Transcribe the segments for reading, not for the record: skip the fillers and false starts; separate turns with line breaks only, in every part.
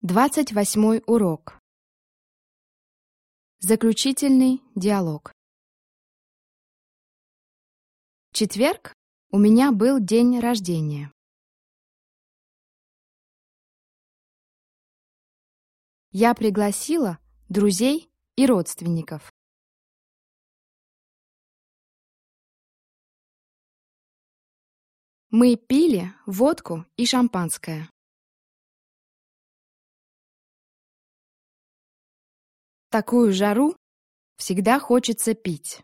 28 урок. Заключительный диалог. В четверг у меня был день рождения. Я пригласила друзей и родственников. Мы пили водку и шампанское. В такую жару всегда хочется пить.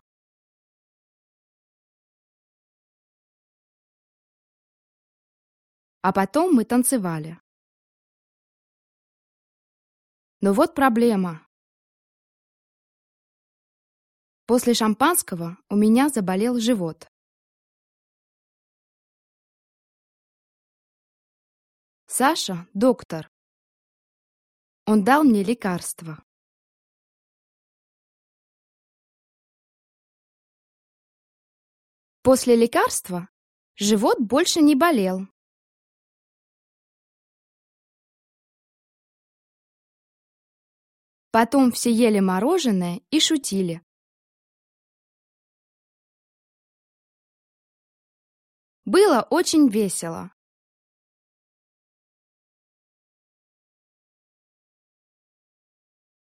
А потом мы танцевали. Но вот проблема. После шампанского у меня заболел живот. Саша – доктор. Он дал мне лекарство. После лекарства живот больше не болел. Потом все ели мороженое и шутили. Было очень весело.